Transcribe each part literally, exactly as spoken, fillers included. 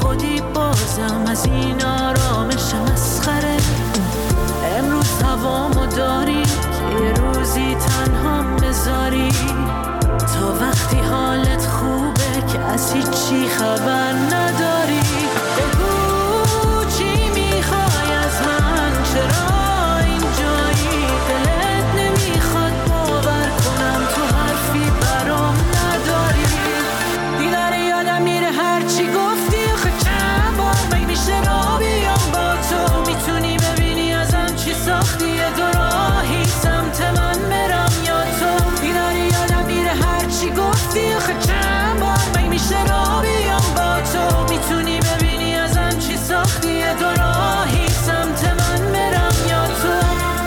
خودی بازم از این آرامش مسخره. امروز هوامو داری که یه روزی تنها بذاری، تا وقتی حالت خوبه که از هیچی خبر نداری. بگو چی میخوای از من، چرا اینجایی؟ دلت نمیخواد باور کنم تو حرفی برام نداری. دیدن یادم میره هرچی گفتی، آخه چند بار مگه میشه را بیام با تو؟ میتونی ببینی ازم چی ساختی، یه دو راهی سمت من برم یا تو؟ دیدن یادم میره هرچی گفتی، آخه چند بار مگه میشه را بیام با تو؟ میتونی ببینی ازم چی ساختی، یه دو راهی سمت من برم یا تو؟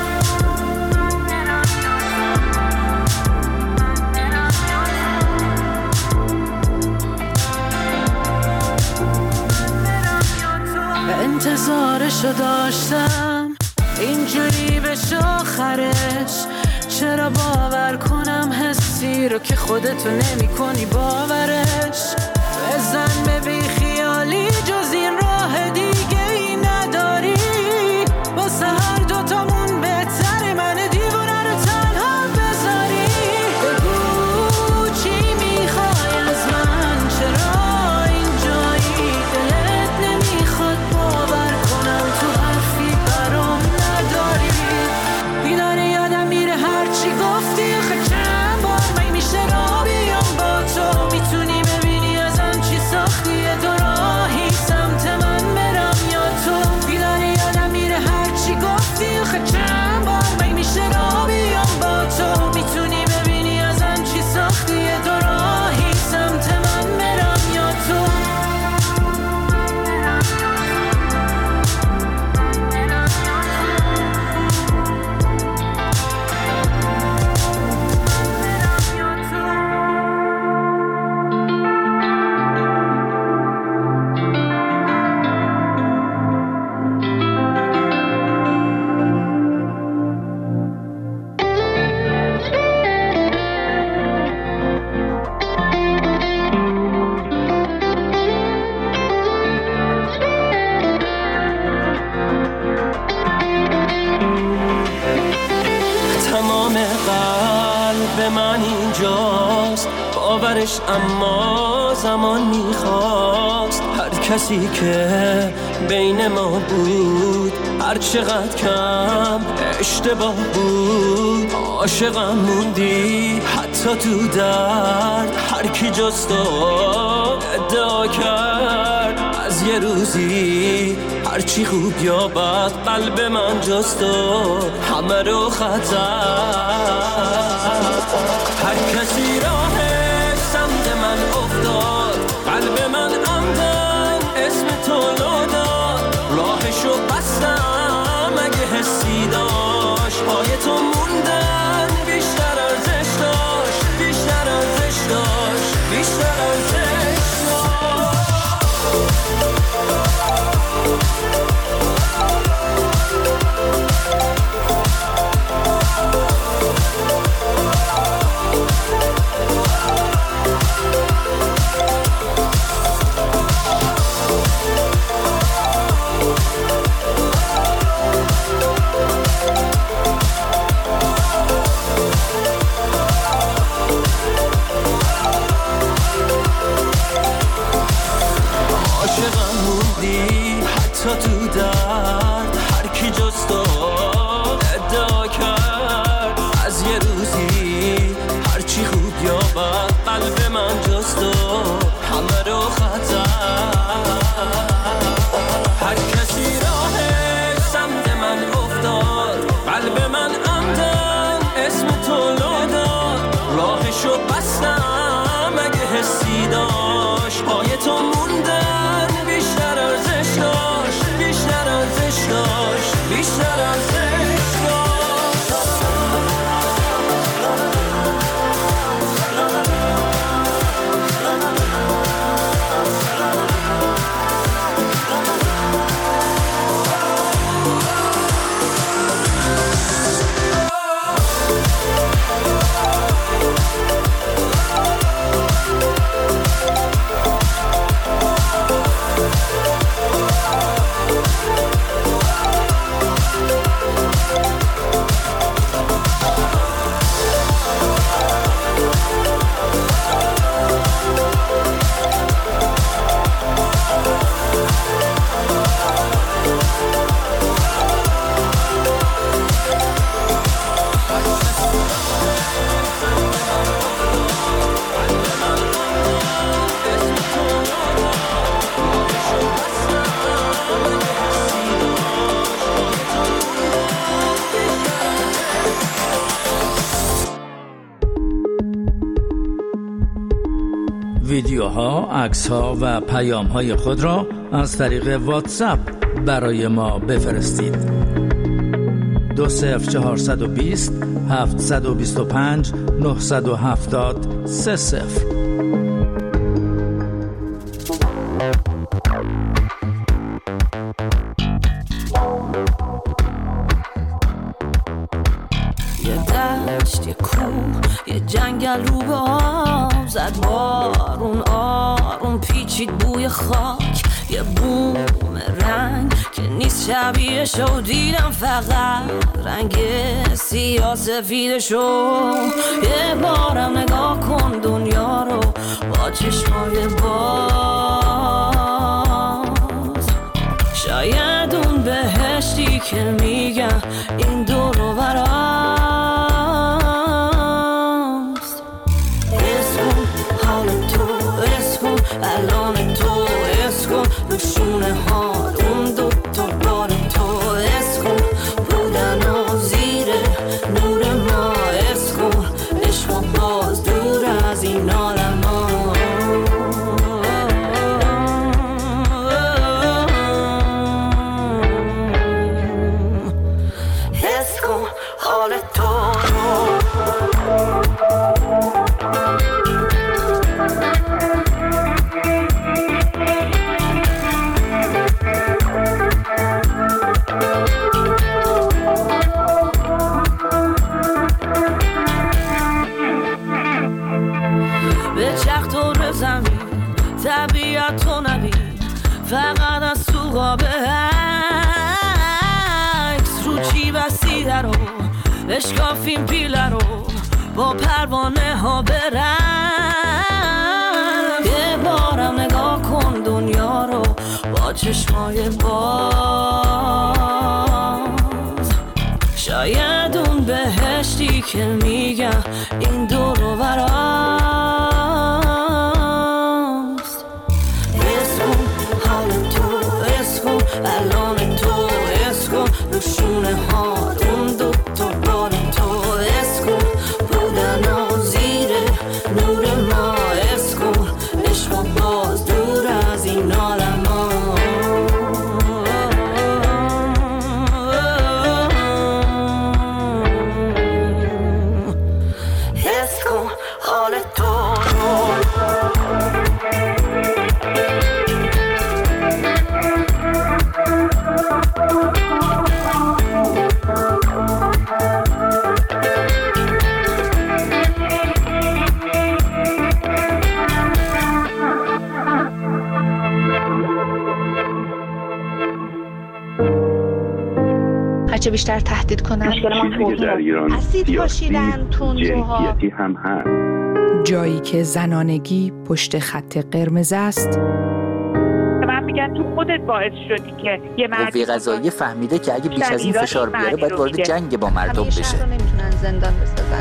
انتظارشو داشتم اینجوری بشه آخرش، چرا باور کنم حسی رو که خودتو نمی کنی باورش؟ بزن به بی خیالی جز این راه دیگه ای نداری، واسه هر دوتامون بهتره من دیوونه رو تنها بذاری. بگو چی میخوای از من، چرا اینجایی؟ دلت نمیخواد باور کنم تو حرفی برام نداری. دیدن یادم میره هرچی گفتی، آخه چند بار مگه میشه را بیام با تو؟ میتونی ببینی ازم چی ساختی، یه دو راهی سمت من برم یا تو؟ دیدن یادم میره هرچی گفتی، آخه چند بار مگه میشه را بیام با تو؟ میتونی ببینی ازم چی ساختی، یه دو راهی سمت من برم یا تو؟ من اینجاست باورش، اما زمان میخواست. هر کسی که بین ما بود هر چقدر کم اشتباه بود، عاشقم موندی حتی تو درد. هر کی جز تو ادعا کرد از یه روزی هرچی خوب یا بد، قلب من جز تو همه رو خطر. هر کسی راهش سمت من افتاد، قلب من عمدن اسم تو داد. راهشو بستم اگه حسی داشت، پای تو موندن بیشتر ارزش داشت، بیشتر ارزش داشت، بیشتر ارزش داشت. عاشقم موندی حتی تو درد. هر کی جز تو ادعا کرد از یه روزی هرچی خوب یا بد، قلب من جز تو همه رو خطر. هر کسی راهش سمت من افتاد، قلب من عمدن اسم تو داد. راهشو بستم اگه حسی داشت، پای تو موندن بیشتر ارزش داشت، بیشتر ارزش داشت، بیشتر ارزش داشت. ویدیوها، عکس‌ها و پیام‌های خود را از طریق واتساپ برای ما بفرستید. دو صفر چهارصد و بیست هفتصد و بیست و پنج نهصد و هفتاد سه صفر. یه دشت، یه کوه، یه جنگل رو به آب زد بارون، آروم پیچید بوی خاک، یه بوم رنگ که نیست شبیهشو، دیدم فقط رنگ سیاه سفیدشو. یه بارم نگاه کن دنیا رو با چشمای باز، شاید اون بهشتی که میگم این دور و براست. اسکن حال تو، اسکن الان تو، اسکن نشونه ها اون دو تا بار تو، اسکن بودن و زیر نور ما، اسکن عشق و باز دور از این عالم ها. اسکن حال تو طبیعت تو نبین، فقط از تو قاب عکس رو چی بسیده رو بشکافیم پیله رو با پروانه ها برم. یه بارم نگاه کن دنیا رو با چشمای باز، شاید اون بهشتی که میگم این دور و براست. الان تو اسکن نشونه ها اون دو تا بار تو، اسکن بودن و زیر نور ما، اسکن عشق و باز دور از این عالم ها. اسکن حال تو هرچه بیشتر تهدید کنن چیزی که در ایران اسید پاشیدن، تندروها، جنسیتی هم هست. جایی که زنانگی پشت خط قرمز است. من میگم تو خودت باعث شدی که یه مردی قوه قضاییه فهمیده که اگه بیش از این فشار بیاره باید وارد جنگ با مردم بشه. شهر رو نمیتونن زندان بسازن.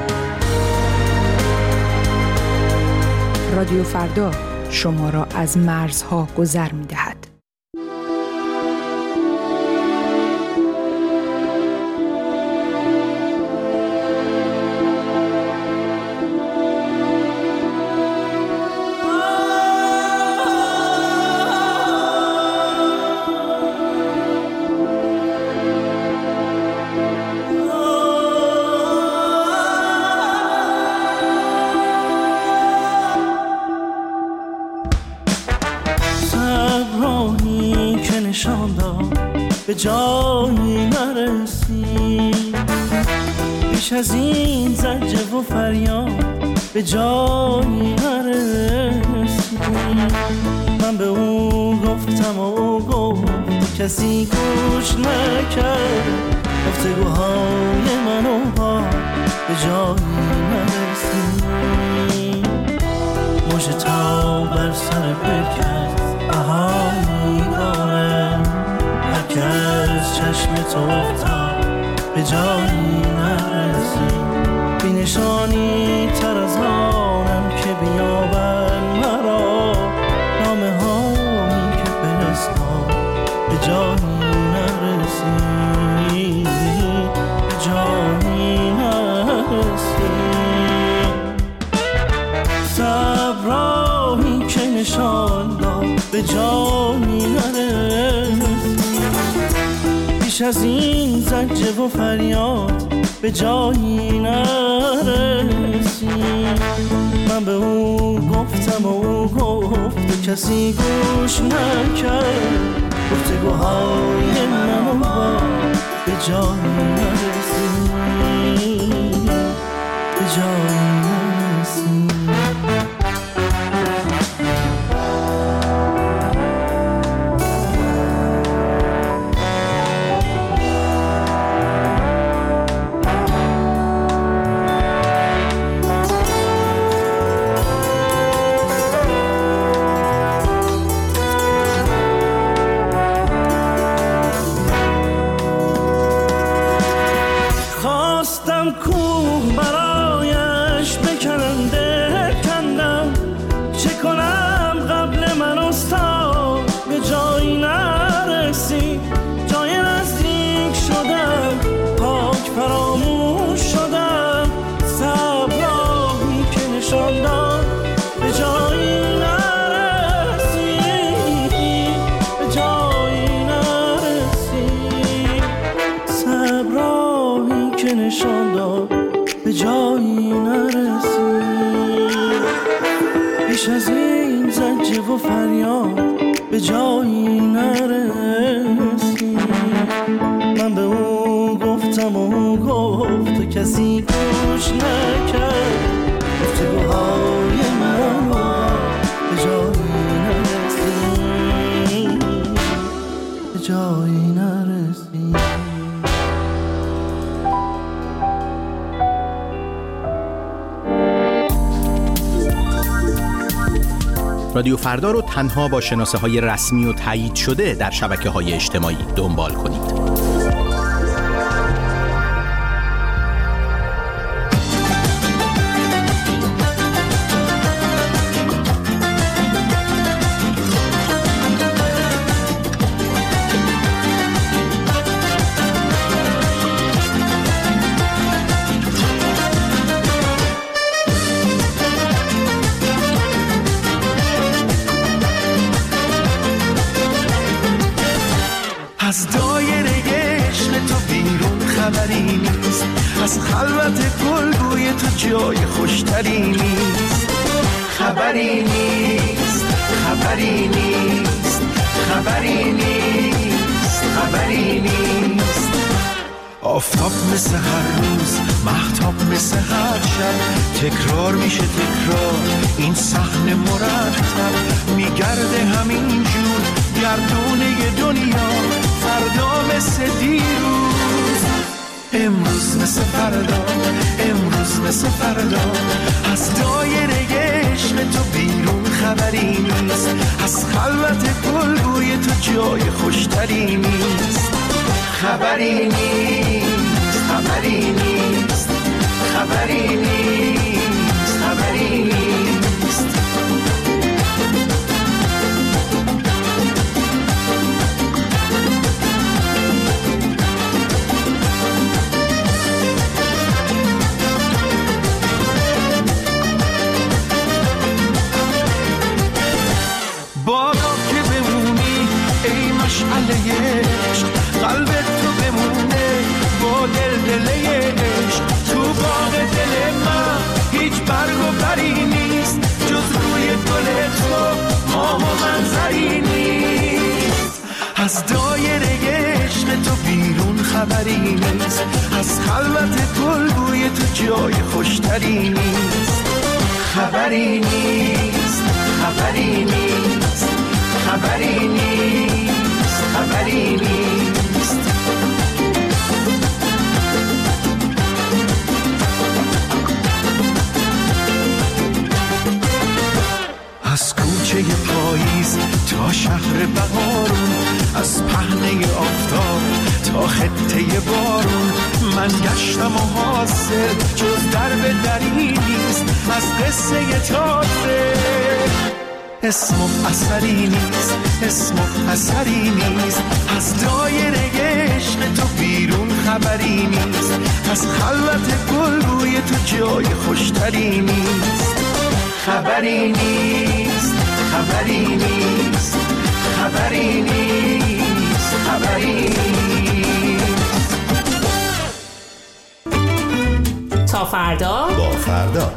رادیو فردا شما را از مرزها گذر می‌دهد. به جایی نرسی، بیش از این زجه و فریاد به جایی نرسی. من به او گفتم و او گفت، کسی گوش نکرد گفتگوهای من و با به جایی نرسی. مژه تا بر سر پیکر بهایی داره، که از چشم تو افتاد به جایی نرسی. بی نشانی تر از آنم که بیابن مرا، نامه هایی که فرستاد به جایی نرسی، به جایی نرسی. صبرایی نشان داد به جایی نرسی. بیش از این زجه و فریاد به جایی نرسی. من به او گفتم و او گفت کسی گوش نکرد. گفتگوهای من با به جایی نرسی، به جایی نرسی. بیش از این زجه و فریاد به جایی نرسی. من به او گفتم و او گفت و کسی گوش نکرد. گفتگوهای من به جایی نرسی، به جایی نرسی. رادیو فردا رو تنها با شناسه های رسمی و تایید شده در شبکه های اجتماعی دنبال کنید. از دایره عشق تو بیرون خبری نیست. از خلوت گلگوی تو جای خوشتری نیست. خبری نیست، خبری نیست، خبری نیست، خبری نیست. آفتاب مثل هر روز، مهتاب مثل هر شب، تکرار میشه تکرار این صحنه مرتب. میگرده همین جور گردونه دنیا، فردا مثل دیروز، امروز مثل فردا، امروز مثل فردا. از دایره عشق تو بیرون خبری نیست. از خلوت گلگوی تو جای خوشتری نیست. خبری نیست، خبری نیست، خبری نیست، خبری نیست. بادا که بمونی ای مشعله عشق، قلبت تو بمونه با دل دل عشق. تو باغ دل من هیچ برگ و بری نیست، جز روی گل تو ماه و منظری نیست. از دایره عشق تو بیرون خبری نیست. از خلوت گلگوی تو جای خوشتری نیست. خبری نیست، خبری نیست، خبری نیست، خبری نیست. از کوچه پاییز تا شهر بهارون، از پهنه آفتاب تا خطه بارون، من گشتم و حاصل جز درب دری نیست. از قصه تازه اسم و اثری نیست، اسم و اثری نیست. از دایره عشق تو بیرون خبری نیست. از خلوت گلگوی تو جای خوشتری نیست. خبری نیست، خبری نیست، خبری نیست، خبری نیست. تا فردا با فردا.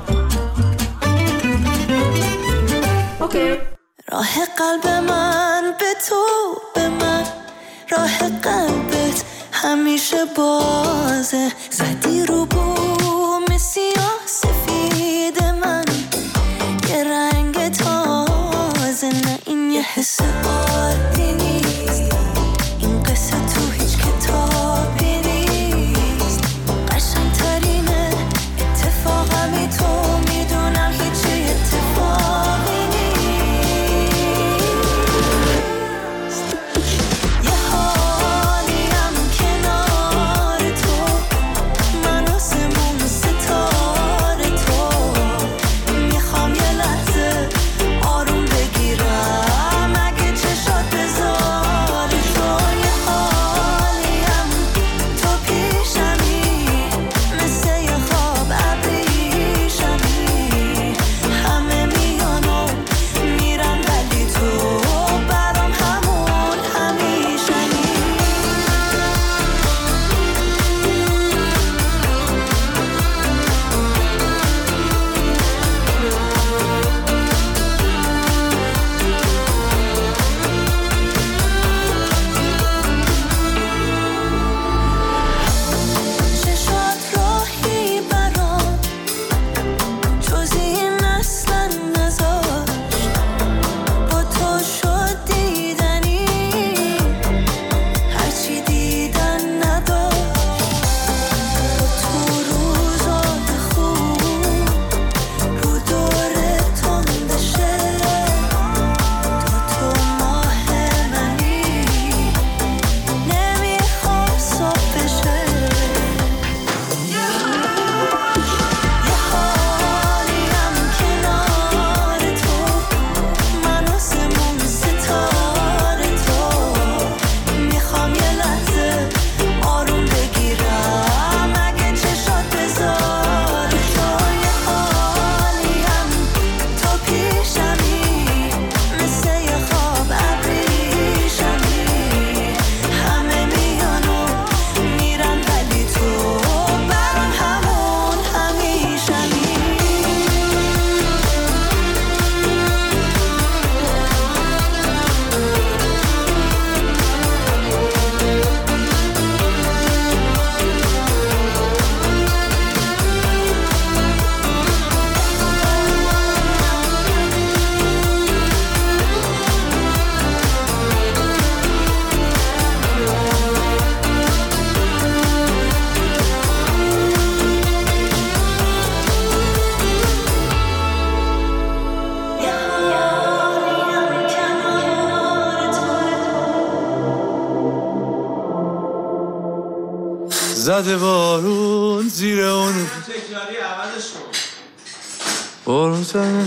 اوکی. راه قلب من به تو، به من راه قلبت همیشه بازه. زدی رو بوم سیاه سفید من یه رنگ تازه. نه این یه حس عادی نیست، این قصه تو هیچ کتابی نیست. قشنگترینه اتفاقمی تو میدونم هیچی اتفاقی نیست. یه حالیم کنار تو، من آسمون ستاره تو. میخوام یه لحظه آروم بگیرم اگه چشات بذاری تو. یه حالیم تو پیشمی مثل یه خواب ابریشمی. همه میان و میرن ولی تو برام همون همیشنی. چشات راهی برام جزی این اصلا نذاشت. با تو شد دیدنی هرچی دیدن نداشت. با تو روزات خوب رو دور تندشه. تا تو ماه منی نمیخوام صاف بشه. یه حالیم کنار تو، من آسمون ستاره تو. میخوام یه لحظه آروم بگیرم اگه چشات بذاری تو. یه حالیم تو پیشمی مثل یه خواب ابریشمی. همه میان و میرن ولی تو برام همون همیشنی. یه حالیم کنار تو. زده بارون زیر اون بارون زده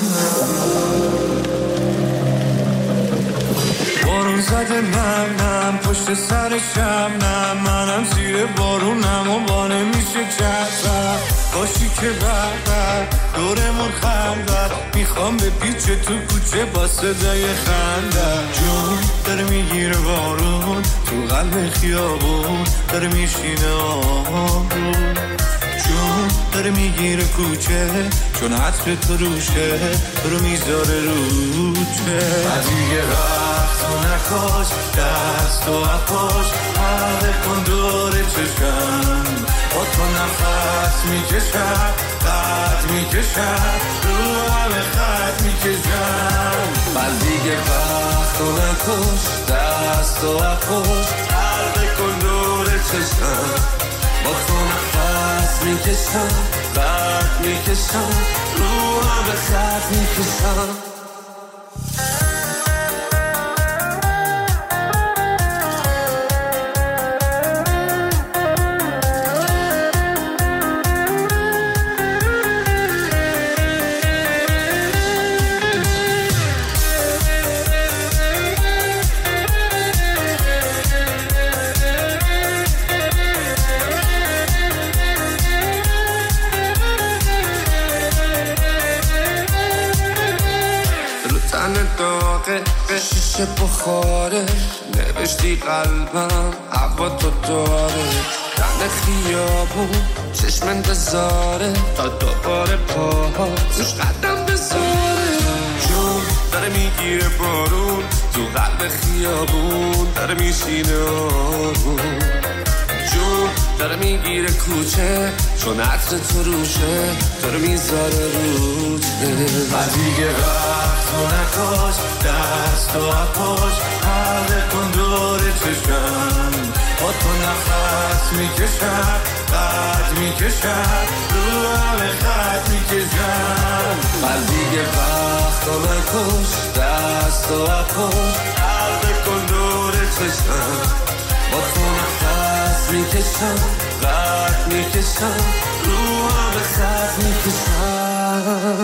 بارون زده منم پشت سرشم. نه منم زیر بارونم و با نمیشه چرخم. باشی که بردر دورمون خندد. میخوام به پیچ تو کوچه با صدای خندد. جون داره میگیره بارون تو قلب خیابون داره میشینه آروم. جون داره میگیره کوچه چون عطر تو روشه رو میذاره روچه. دیگه وقت تو نکاش دست و اپاش حرده کن دور چشم. با تو نفس میکشم قد میکشم رو همه خط میکشم. من دیگه وقت تو نکاش دست و اپاش حرده کن دور چشم. با تو نفس میکشم قد میکشم رو همه خط میکشم. داغه شیشه بخاره نوشتی قلبم هوا تو داره دن خیابون چشم انتظاره تا دوباره پاها روش قدم بذاره جون داره میگیره بارون تو قلب خیابون داره میشینه آروم جون داره میگیره کوچه چون عطر تو روشه داره میذاره روچه و دیگه وقت تو نکاش دست و اپاش حاله کن دور چشم با تو نفس میکشم قد میکشم رو همه خط میکشم و دیگه وقت تو نکاش دست و اپاش حاله کن دور چشم با تو نفس میکشم قد میکشم رو همه خط میکشم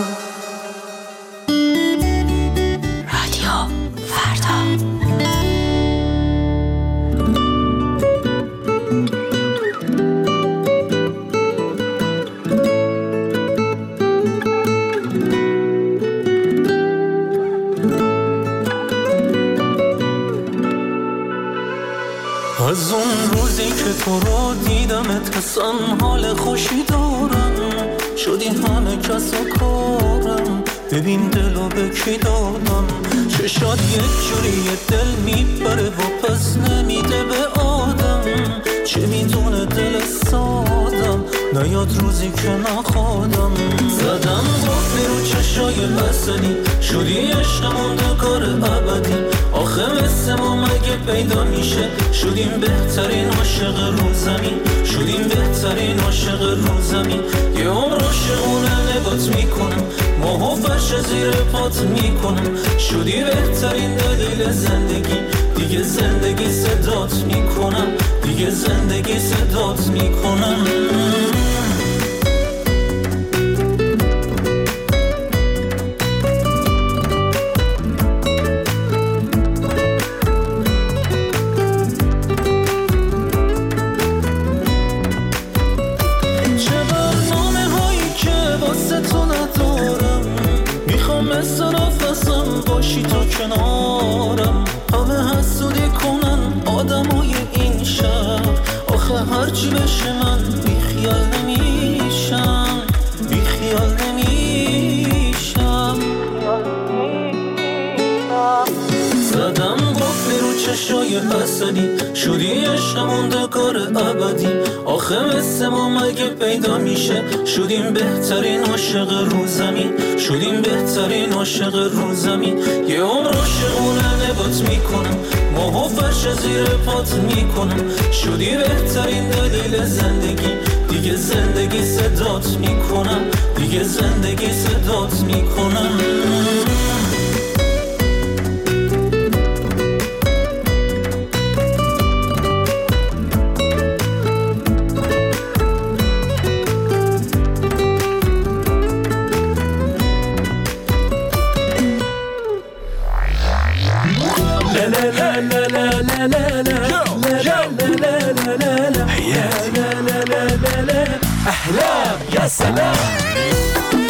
رادیو فردا از اون روزی که تو رو دیدمت حسن حال خوشی دارم شدی همه کس و کارم ببین دلو به کی دادم چشات یک جوری دل میبره و پس نمیده به آدم چه میدونه دل سادم نیاد روزی که نخوادم زدم قفلی رو چشای بسنی شدی عشقمون دو کار ابدی آخه مثل ما مگه پیدا میشه شدیم بهترین عاشق رو زمین شدیم بهترین عاشق رو زمین یه عمر عاشقونه نگات میکنم ماه و فرش زیر پات میکنم شدی بهترین دلیل زندگی دیگه زندگی صدات میکنم دیگه زندگی صدات میکنم باشی تو کنارم همه حسودی کنن آدمای این شهر آخه هرچی بشه من بیخیال نمیشم بیخیال نمیشم زدم قفلی رو چشای حسدی شدی عشقمون دکار ابدی آخه مثل ما مگه پیدا میشه شدیم بهترین عاشق رو زمین شدیم بهترین عاشق رو زمین یه عمر عاشقونه نگات میکنم ماه و فرش زیر پات میکنم شدی بهترین دلیل زندگی دیگه زندگی صدات میکنم دیگه زندگی صدات میکنم أحلام يا سلام